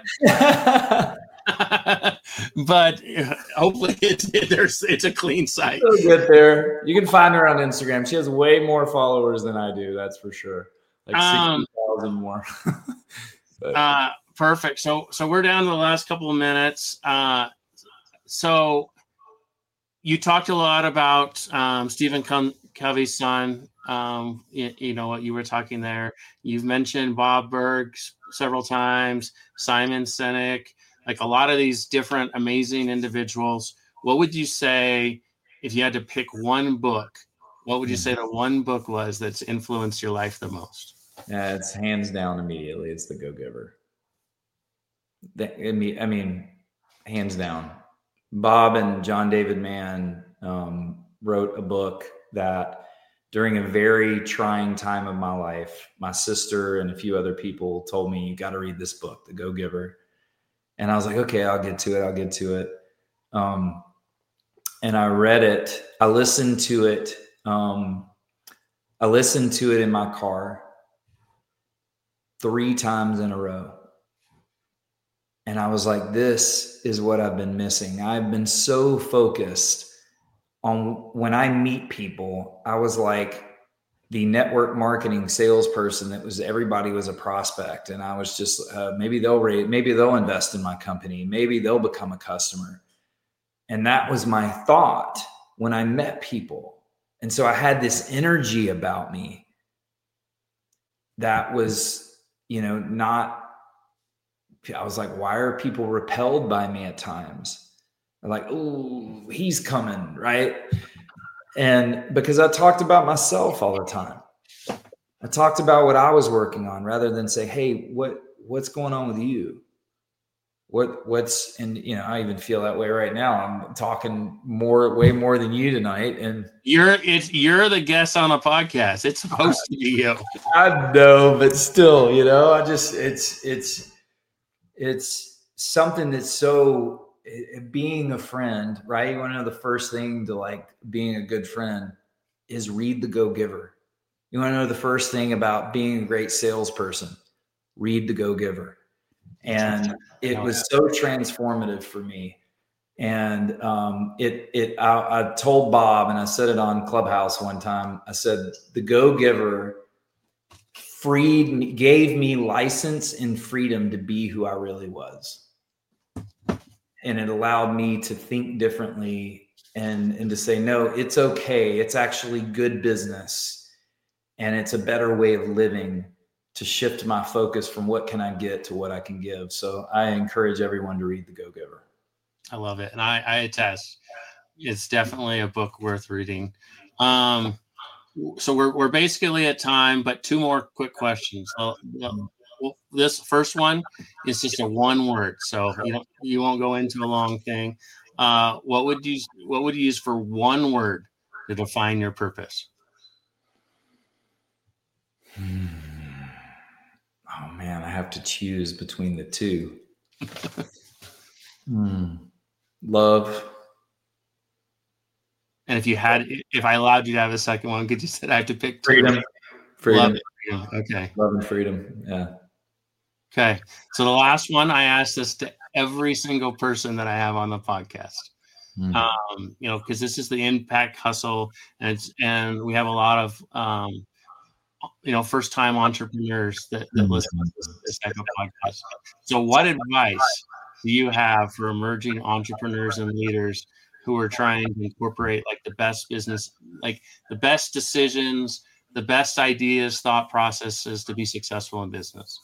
but hopefully it's a clean site. So good there. You can find her on Instagram. She has way more followers than I do. That's for sure. Like 60,000 more. Perfect. So we're down to the last couple of minutes. So you talked a lot about Stephen Covey's son. What you were talking there. You've mentioned Bob Burg several times, Simon Sinek, like a lot of these different amazing individuals. What would you say if you had to pick one book? What would you say the one book was that's influenced your life the most? Yeah, it's hands down immediately. It's The Go-Giver. I mean, hands down. Bob and John David Mann wrote a book that during a very trying time of my life, my sister and a few other people told me, you got to read this book, The Go-Giver. And I was like, okay, I'll get to it. And I read it. I listened to it. I listened to it in my car 3 times in a row. And I was like, this is what I've been missing. I've been so focused on when I meet people, I was like the network marketing salesperson everybody was a prospect. And I was just, maybe they'll invest in my company. Maybe they'll become a customer. And that was my thought when I met people. And so I had this energy about me that was, I was like, why are people repelled by me at times? They're like, oh, he's coming, right? And because I talked about myself all the time. I talked about what I was working on rather than say, hey, what's going on with you? I even feel that way right now. I'm talking way more than you tonight. And you're the guest on a podcast. It's supposed to be you. I know, but still, it's something that's so, being a friend, right? You want to know the first thing to like being a good friend is read The Go-Giver. You want to know the first thing about being a great salesperson, read The Go-Giver. And it was so transformative for me. And I told Bob, and I said it on Clubhouse one time, I said, The Go-Giver gave me license and freedom to be who I really was. it allowed me to think differently and to say, no, it's okay. It's actually good business. And it's a better way of living to shift my focus from what can I get to what I can give. So I encourage everyone to read The Go-Giver. I love it. And I attest, it's definitely a book worth reading. So we're basically at time, but 2 more quick questions. This first one is just a one word, so you won't go into a long thing. What would you use for one word to define your purpose? Oh man, I have to choose between the two. Love. And if I allowed you to have a second one, could you say I have to pick two? Freedom. Love and freedom. Okay. Love and freedom. Yeah. Okay. So the last one, I ask this to every single person that I have on the podcast. Because this is the Impact Hustle, and we have a lot of first-time entrepreneurs that listen to this type of podcast. So what advice do you have for emerging entrepreneurs and leaders who are trying to incorporate like the best business, like the best decisions, the best ideas, thought processes to be successful in business?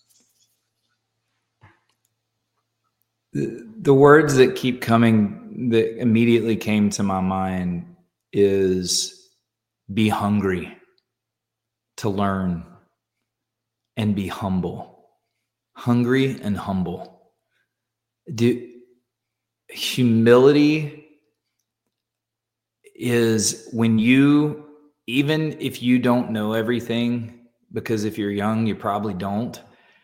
The words that keep coming, that immediately came to my mind, is be hungry to learn and be humble. Hungry and humble. Humility is when even if you don't know everything, because if you're young, you probably don't,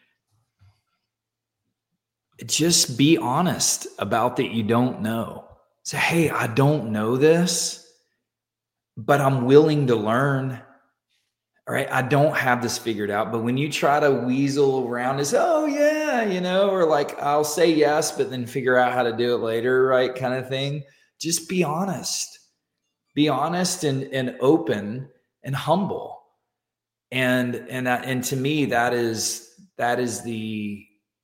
just be honest about that you don't know. Say, hey, I don't know this, but I'm willing to learn. All right, I don't have this figured out. But when you try to weasel around this, oh yeah, or like I'll say yes, but then figure out how to do it later, right? Kind of thing. Just be honest. Be honest and open and humble. And to me, that is the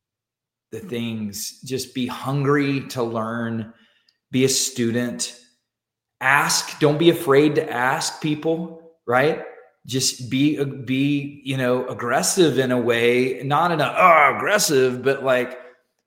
things. Just be hungry to learn, be a student, ask, don't be afraid to ask people, right? Just be aggressive in a way, not in aggressive, but like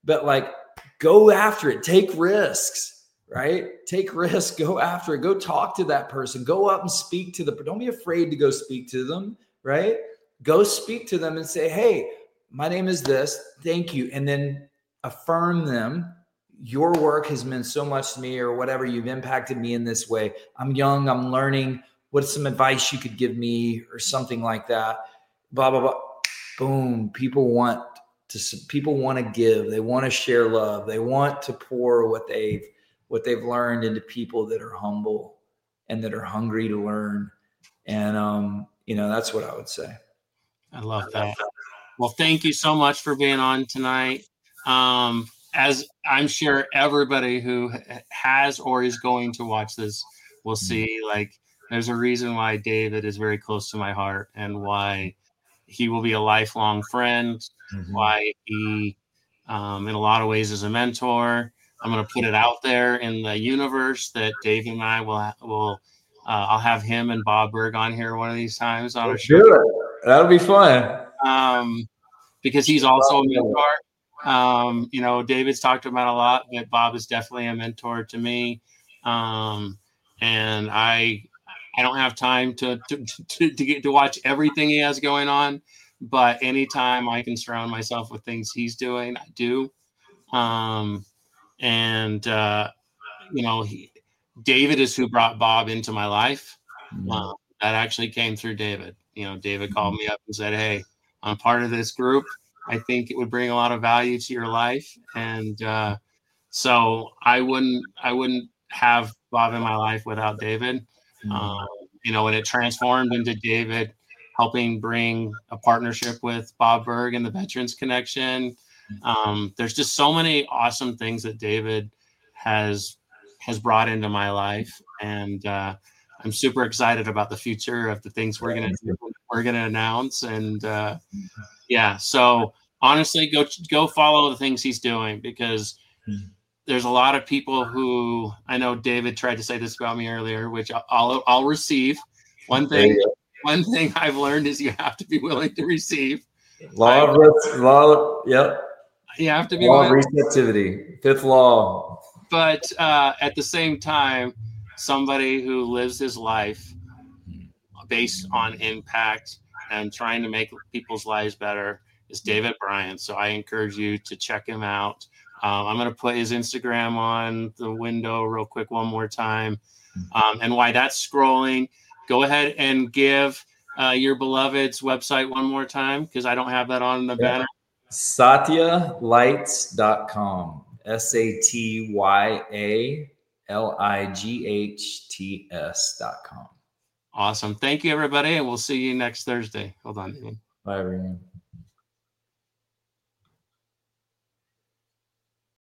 go after it, take risks, right? Take risks, go after it, go talk to that person, go up and speak to don't be afraid to go speak to them, right? Go speak to them and say, hey, my name is this. Thank you. And then affirm them. Your work has meant so much to me, or whatever. You've impacted me in this way. I'm young. I'm learning. What's some advice you could give me, or something like that? Blah, blah, blah. Boom. People want to give. They want to share love. They want to pour what they've learned into people that are humble and that are hungry to learn. And, that's what I would say. I love that. Well, thank you so much for being on tonight. As I'm sure everybody who has or is going to watch this will see, like, there's a reason why David is very close to my heart, and why he will be a lifelong friend, why he, in a lot of ways, is a mentor. I'm going to put it out there in the universe that David and I will I'll have him and Bob Burg on here one of these times on a show. That'll be fun. Because he's also a mentor. David's talked about a lot, but Bob is definitely a mentor to me. And I don't have time to get to watch everything he has going on, but anytime I can surround myself with things he's doing, I do. David is who brought Bob into my life. That actually came through David. David called me up and said, hey, I'm part of this group. I think it would bring a lot of value to your life. And so I wouldn't have Bob in my life without David. And it transformed into David helping bring a partnership with Bob Burg and the Veterans Connection. There's just so many awesome things that David has brought into my life. And I'm super excited about the future of the things we're going to announce. And so honestly, go follow the things he's doing, because there's a lot of people who, I know David tried to say this about me earlier, which I'll receive. One thing I've learned is you have to be willing to receive. Yep. You have to be willing. Receptivity, fifth law. But at the same time, somebody who lives his life based on impact and trying to make people's lives better is David Bryant. So I encourage you to check him out. I'm going to put his Instagram on the window real quick one more time. And while that's scrolling, go ahead and give your beloved's website one more time, because I don't have that on the banner. SatyaLights.com. SatyaLights.com. Awesome. Thank you, everybody. And we'll see you next Thursday. Hold on. Bye, everyone.